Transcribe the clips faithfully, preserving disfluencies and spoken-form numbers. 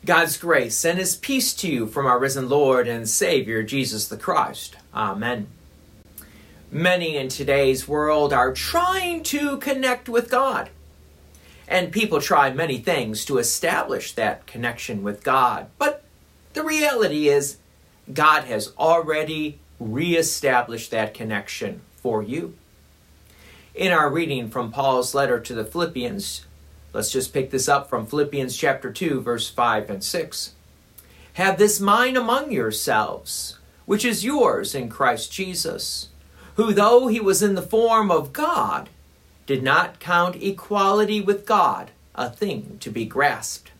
God's grace and his peace to you from our risen Lord and Savior, Jesus the Christ. Amen. Many in today's world are trying to connect with God. And people try many things to establish that connection with God. But the reality is, God has already reestablished that connection for you. In our reading from Paul's letter to the Philippians, let's just pick this up from Philippians chapter two, verse five and six. Have this mind among yourselves, which is yours in Christ Jesus, who though he was in the form of God, did not count equality with God a thing to be grasped.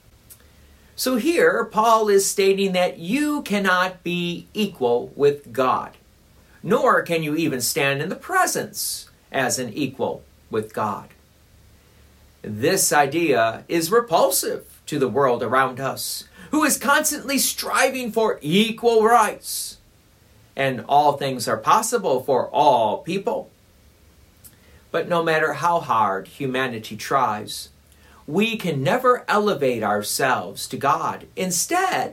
So here, Paul is stating that you cannot be equal with God, nor can you even stand in the presence as an equal with God. This idea is repulsive to the world around us, who is constantly striving for equal rights. And all things are possible for all people. But no matter how hard humanity tries, we can never elevate ourselves to God. Instead,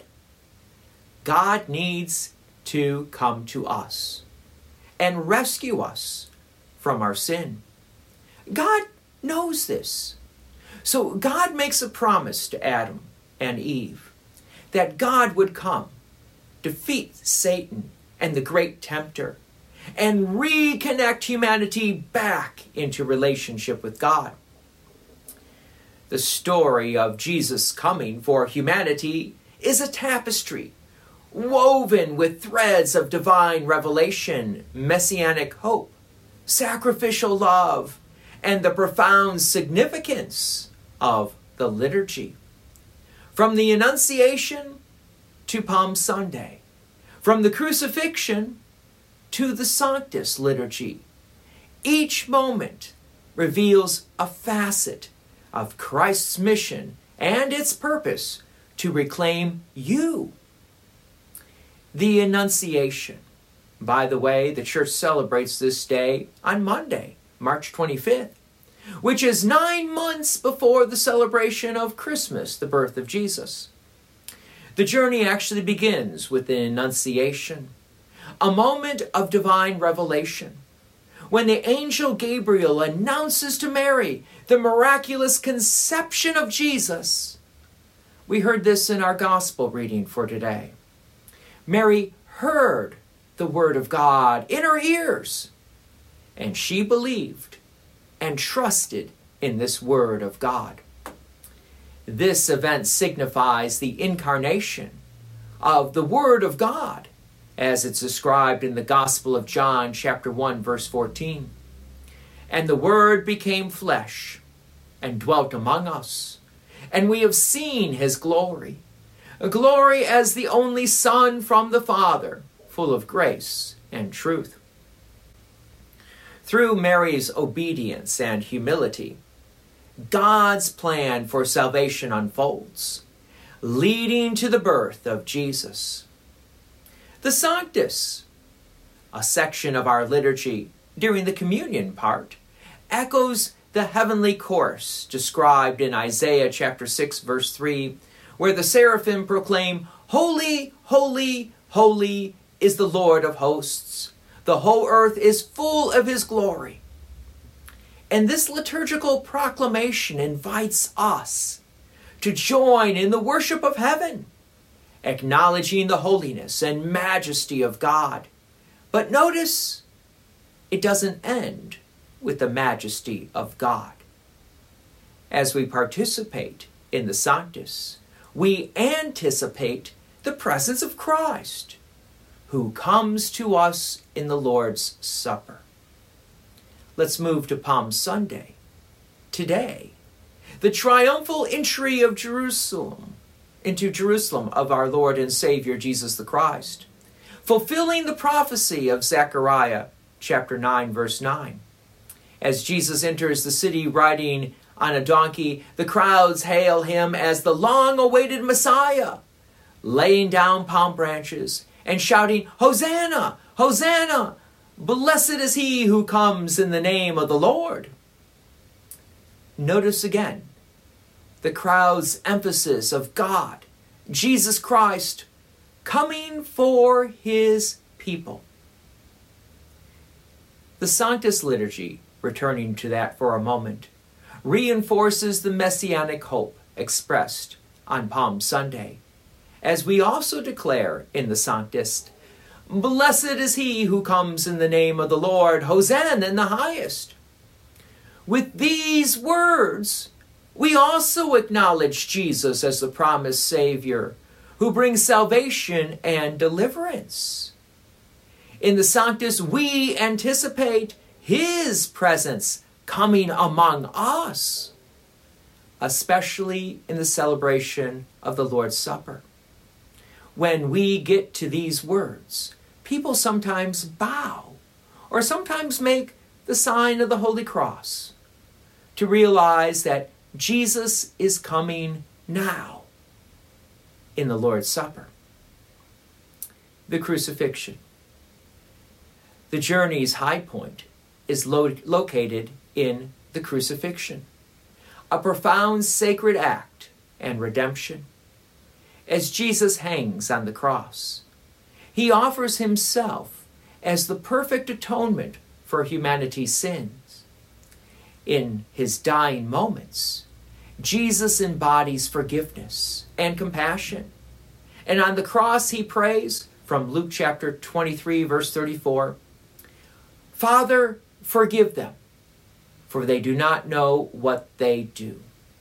God needs to come to us and rescue us from our sin. God knows this. So God makes a promise to Adam and Eve that God would come, defeat Satan and the great tempter, and reconnect humanity back into relationship with God. The story of Jesus coming for humanity is a tapestry woven with threads of divine revelation, messianic hope, sacrificial love, and the profound significance of the liturgy. From the Annunciation to Palm Sunday, from the crucifixion to the Sanctus liturgy, each moment reveals a facet of Christ's mission and its purpose to reclaim you. The Annunciation. By the way, the church celebrates this day on Monday, March twenty-fifth, which is nine months before the celebration of Christmas, the birth of Jesus. The journey actually begins with the Annunciation, a moment of divine revelation, when the angel Gabriel announces to Mary the miraculous conception of Jesus. We heard this in our gospel reading for today. Mary heard the word of God in her ears, and she believed and trusted in this word of God. This event signifies the incarnation of the Word of God, as it's described in the Gospel of John, chapter one, verse fourteen. And the Word became flesh and dwelt among us, and we have seen his glory, a glory as the only Son from the Father, full of grace and truth. Through Mary's obedience and humility, God's plan for salvation unfolds, leading to the birth of Jesus. The Sanctus, a section of our liturgy during the communion part, echoes the heavenly chorus described in Isaiah chapter six, verse three, where the seraphim proclaim, "Holy, holy, holy is the Lord of hosts. The whole earth is full of his glory." And this liturgical proclamation invites us to join in the worship of heaven, acknowledging the holiness and majesty of God. But notice, it doesn't end with the majesty of God. As we participate in the Sanctus, we anticipate the presence of Christ, who comes to us in the Lord's Supper. Let's move to Palm Sunday. Today, the triumphal entry of Jerusalem into Jerusalem of our Lord and Savior Jesus the Christ, fulfilling the prophecy of Zechariah chapter nine, verse nine. As Jesus enters the city riding on a donkey, the crowds hail him as the long-awaited Messiah, laying down palm branches and shouting, "Hosanna! Hosanna! Blessed is he who comes in the name of the Lord." Notice again the crowd's emphasis of God, Jesus Christ, coming for his people. The Sanctus liturgy, returning to that for a moment, reinforces the messianic hope expressed on Palm Sunday, as we also declare in the Sanctus, "Blessed is he who comes in the name of the Lord, Hosanna in the highest." With these words, we also acknowledge Jesus as the promised Savior, who brings salvation and deliverance. In the Sanctus, we anticipate his presence coming among us, especially in the celebration of the Lord's Supper. When we get to these words, people sometimes bow or sometimes make the sign of the Holy Cross to realize that Jesus is coming now in the Lord's Supper. The crucifixion. The journey's high point is lo- located in the crucifixion, a profound sacred act and redemption. As Jesus hangs on the cross, he offers himself as the perfect atonement for humanity's sins. In his dying moments, Jesus embodies forgiveness and compassion. And on the cross he prays, from Luke chapter twenty-three, verse thirty-four, "Father, forgive them, for they do not know what they do."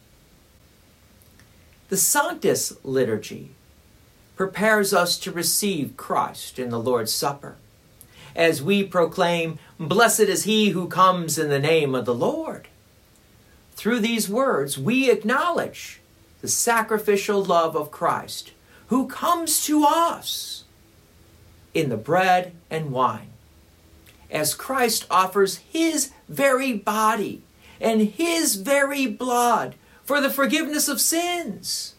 The Sanctus liturgy prepares us to receive Christ in the Lord's Supper, as we proclaim, "Blessed is he who comes in the name of the Lord." Through these words, we acknowledge the sacrificial love of Christ, who comes to us in the bread and wine, as Christ offers his very body and his very blood for the forgiveness of sins.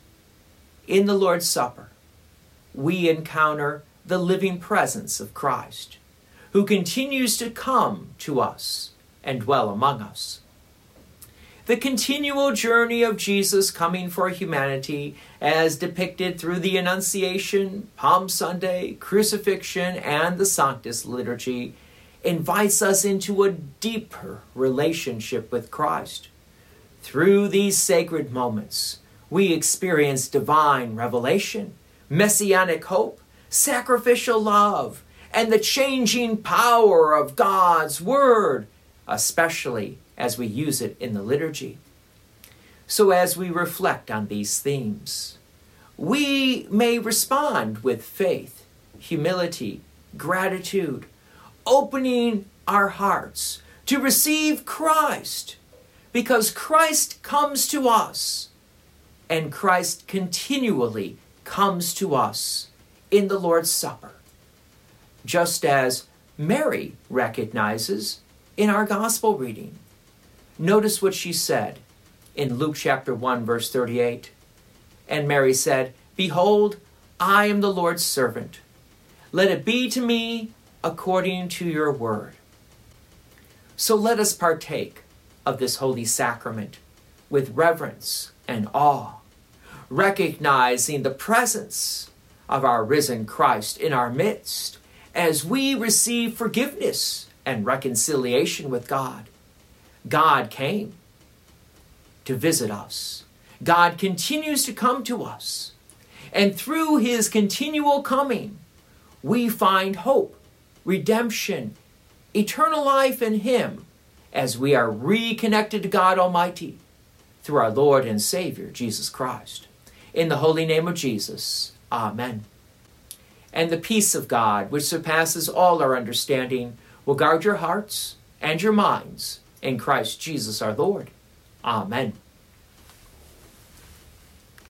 In the Lord's Supper, we encounter the living presence of Christ, who continues to come to us and dwell among us. The continual journey of Jesus coming for humanity, as depicted through the Annunciation, Palm Sunday, Crucifixion, and the Sanctus liturgy, invites us into a deeper relationship with Christ. Through these sacred moments, we experience divine revelation, messianic hope, sacrificial love, and the changing power of God's Word, especially as we use it in the liturgy. So as we reflect on these themes, we may respond with faith, humility, gratitude, opening our hearts to receive Christ, because Christ comes to us, and Christ continually comes to us in the Lord's Supper, just as Mary recognizes in our gospel reading. Notice what she said in Luke chapter one, verse thirty-eight. "And Mary said, Behold, I am the Lord's servant. Let it be to me according to your word." So let us partake of this holy sacrament with reverence and awe, recognizing the presence of our risen Christ in our midst as we receive forgiveness and reconciliation with God. God came to visit us. God continues to come to us. And through his continual coming, we find hope, redemption, eternal life in him, as we are reconnected to God Almighty through our Lord and Savior, Jesus Christ. In the holy name of Jesus, amen. And the peace of God, which surpasses all our understanding, will guard your hearts and your minds in Christ Jesus our Lord. Amen.